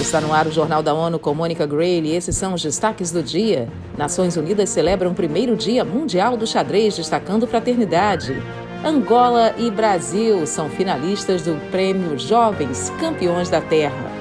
Está no ar o Jornal da ONU com Mônica Grayle e esses são os destaques do dia. Nações Unidas celebram o primeiro Dia Mundial do Xadrez, destacando fraternidade. Angola e Brasil são finalistas do Prêmio Jovens Campeões da Terra.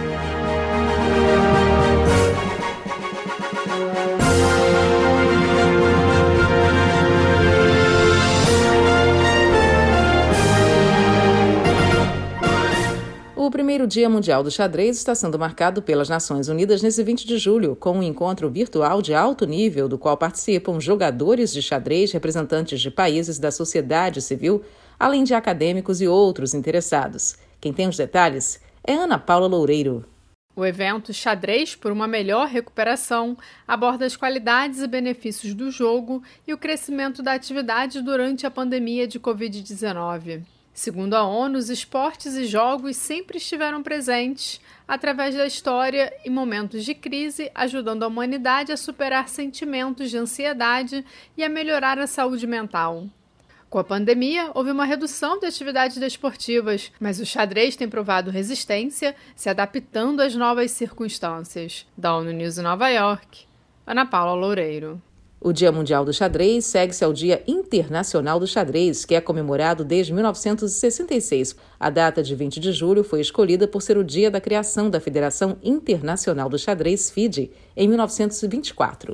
O primeiro Dia Mundial do Xadrez está sendo marcado pelas Nações Unidas nesse 20 de julho, com um encontro virtual de alto nível do qual participam jogadores de xadrez, representantes de países da sociedade civil, além de acadêmicos e outros interessados. Quem tem os detalhes é Ana Paula Loureiro. O evento Xadrez por uma Melhor Recuperação aborda as qualidades e benefícios do jogo e o crescimento da atividade durante a pandemia de Covid-19. Segundo a ONU, os esportes e jogos sempre estiveram presentes através da história em momentos de crise, ajudando a humanidade a superar sentimentos de ansiedade e a melhorar a saúde mental. Com a pandemia, houve uma redução de atividades desportivas, mas o xadrez tem provado resistência, se adaptando às novas circunstâncias. Da ONU News em Nova York, Ana Paula Loureiro. O Dia Mundial do Xadrez segue-se ao Dia Internacional do Xadrez, que é comemorado desde 1966. A data de 20 de julho foi escolhida por ser o dia da criação da Federação Internacional do Xadrez, FIDE, em 1924.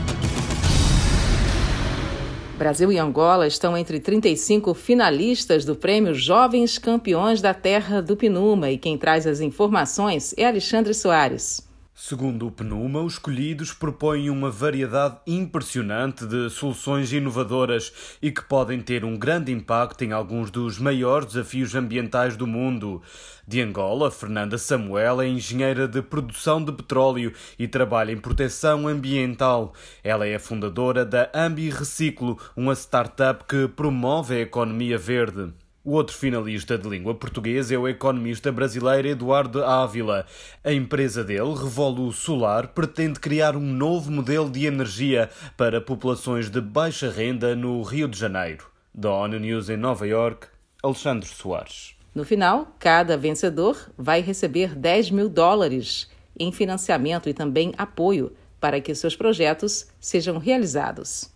Brasil e Angola estão entre 35 finalistas do Prêmio Jovens Campeões da Terra do PNUMA e quem traz as informações é Alexandre Soares. Segundo o PNUMA, os escolhidos propõem uma variedade impressionante de soluções inovadoras e que podem ter um grande impacto em alguns dos maiores desafios ambientais do mundo. De Angola, Fernanda Samuel é engenheira de produção de petróleo e trabalha em proteção ambiental. Ela é a fundadora da Ambi Reciclo, uma startup que promove a economia verde. O outro finalista de língua portuguesa é o economista brasileiro Eduardo Ávila. A empresa dele, Revolu Solar, pretende criar um novo modelo de energia para populações de baixa renda no Rio de Janeiro. Da ONU News em Nova York, Alexandre Soares. No final, cada vencedor vai receber $10 mil em financiamento e também apoio para que seus projetos sejam realizados.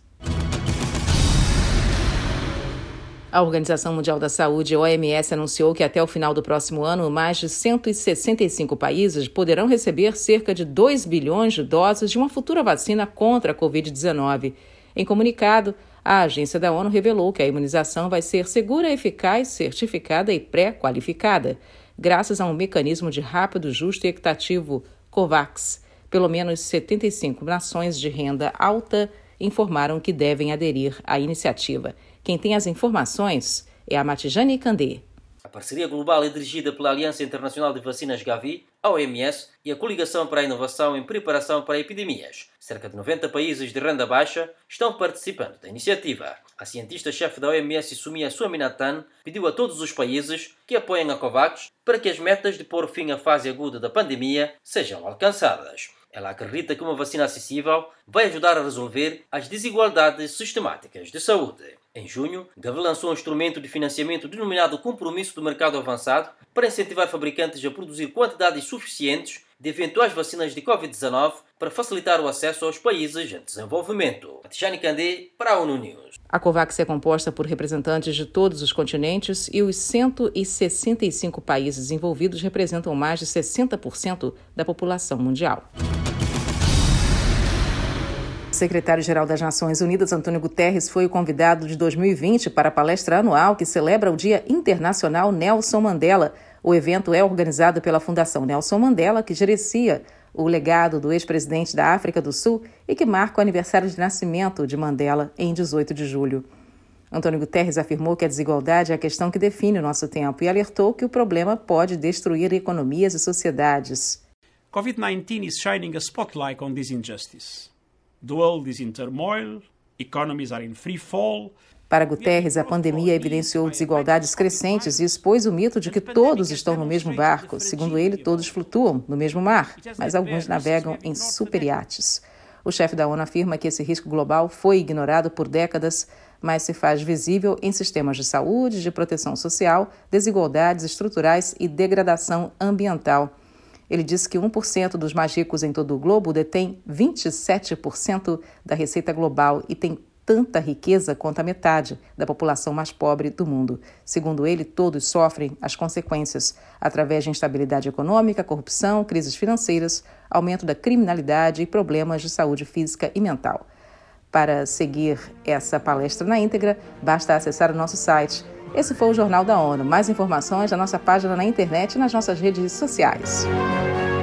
A Organização Mundial da Saúde, OMS, anunciou que até o final do próximo ano, mais de 165 países poderão receber cerca de 2 bilhões de doses de uma futura vacina contra a Covid-19. Em comunicado, a agência da ONU revelou que a imunização vai ser segura, eficaz, certificada e pré-qualificada, graças a um mecanismo de rápido, justo e equitativo COVAX. Pelo menos 75 nações de renda alta informaram que devem aderir à iniciativa. Quem tem as informações é a Matijane Candé. A parceria global é dirigida pela Aliança Internacional de Vacinas Gavi, a OMS e a Coligação para a Inovação em Preparação para Epidemias. Cerca de 90 países de renda baixa estão participando da iniciativa. A cientista-chefe da OMS, Soumya Swaminathan, pediu a todos os países que apoiem a COVAX para que as metas de pôr fim à fase aguda da pandemia sejam alcançadas. Ela acredita que uma vacina acessível vai ajudar a resolver as desigualdades sistemáticas de saúde. Em junho, Gavi lançou um instrumento de financiamento denominado Compromisso do Mercado Avançado para incentivar fabricantes a produzir quantidades suficientes de eventuais vacinas de Covid-19 para facilitar o acesso aos países em desenvolvimento. Tijani Candé para a ONU News. A COVAX é composta por representantes de todos os continentes e os 165 países envolvidos representam mais de 60% da população mundial. O secretário-geral das Nações Unidas, Antônio Guterres, foi o convidado de 2020 para a palestra anual que celebra o Dia Internacional Nelson Mandela. O evento é organizado pela Fundação Nelson Mandela, que gerencia o legado do ex-presidente da África do Sul e que marca o aniversário de nascimento de Mandela em 18 de julho. Antônio Guterres afirmou que a desigualdade é a questão que define o nosso tempo e alertou que o problema pode destruir economias e sociedades. COVID-19 is shining a spotlight on this injustice. The world is in turmoil, economies are in free fall. Para Guterres, a pandemia evidenciou desigualdades crescentes e expôs o mito de que todos estão no mesmo barco. Segundo ele, todos flutuam no mesmo mar, mas alguns navegam em superiates. O chefe da ONU afirma que esse risco global foi ignorado por décadas, mas se faz visível em sistemas de saúde, de proteção social, desigualdades estruturais e degradação ambiental. Ele disse que 1% dos mais ricos em todo o globo detém 27% da receita global e tem tanta riqueza quanto a metade da população mais pobre do mundo. Segundo ele, todos sofrem as consequências através de instabilidade econômica, corrupção, crises financeiras, aumento da criminalidade e problemas de saúde física e mental. Para seguir essa palestra na íntegra, basta acessar o nosso site. Esse foi o Jornal da ONU. Mais informações na nossa página na internet e nas nossas redes sociais.